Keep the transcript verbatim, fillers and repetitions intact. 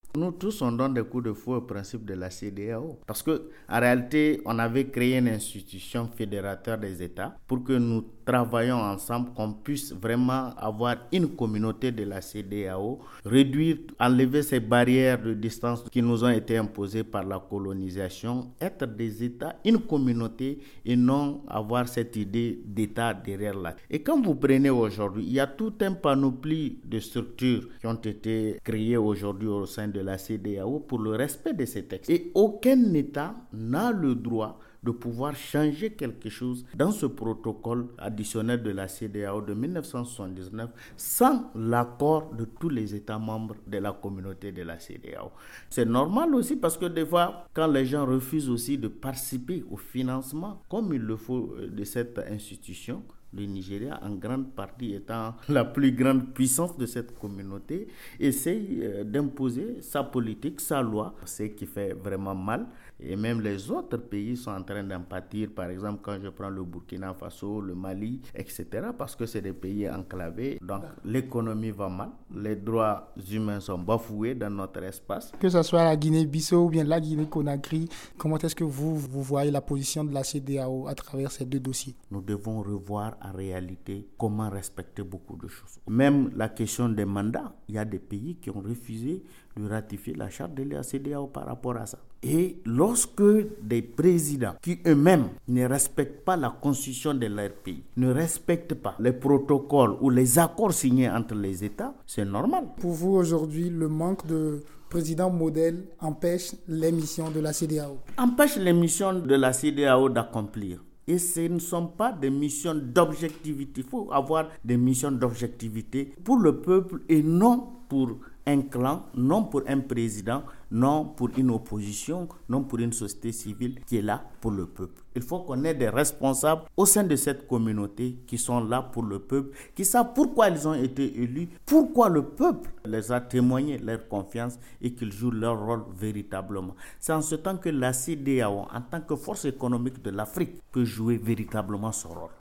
Nous tous, on donne des coups de fouet au principe de la C E D E A O. Parce qu'en réalité, on avait créé une institution fédérateur des États pour que nous travaillions ensemble, qu'on puisse vraiment avoir une communauté de la C E D E A O, réduire, enlever ces barrières de distance qui nous ont été imposées par la colonisation, être des États, une communauté et non avoir cette idée d'État derrière là. Et quand vous prenez aujourd'hui, il y a tout un panoplie de structures qui ont été créées aujourd'hui au sein de la C E D E A O pour le respect de ces textes. Et aucun État n'a le droit de pouvoir changer quelque chose dans ce protocole additionnel de la C E D E A O de dix-neuf cent soixante-dix-neuf sans l'accord de tous les États membres de la communauté de la C E D E A O. C'est normal aussi parce que des fois, quand les gens refusent aussi de participer au financement, comme il le faut de cette institution, le Nigeria, en grande partie étant la plus grande puissance de cette communauté, essaye d'imposer sa politique, sa loi, ce qui fait vraiment mal. Et même les autres pays sont en train d'en pâtir. Par exemple, quand je prends le Burkina Faso, le Mali, et cetera, parce que c'est des pays enclavés. Donc, l'économie va mal, les droits humains sont bafoués dans notre espace. Que ce soit la Guinée-Bissau ou bien la Guinée-Conakry, comment est-ce que vous, vous voyez la position de la C E D E A O à travers ces deux dossiers? Nous devons revoir en réalité comment respecter beaucoup de choses. Même la question des mandats, il y a des pays qui ont refusé de ratifier la charte de la C E D E A O par rapport à ça. Et lorsque des présidents qui eux-mêmes ne respectent pas la constitution de leur pays, ne respectent pas les protocoles ou les accords signés entre les États, c'est normal. Pour vous aujourd'hui, le manque de président modèle empêche les missions de la C E D E A O? Empêche les missions de la C E D E A O d'accomplir. Et ce ne sont pas des missions d'objectivité. Il faut avoir des missions d'objectivité pour le peuple et non pour un clan, non pour un président, non pour une opposition, non pour une société civile qui est là pour le peuple. Il faut qu'on ait des responsables au sein de cette communauté qui sont là pour le peuple, qui savent pourquoi ils ont été élus, pourquoi le peuple les a témoigné leur confiance et qu'ils jouent leur rôle véritablement. C'est en ce temps que la C E D E A O, en tant que force économique de l'Afrique, peut jouer véritablement son rôle.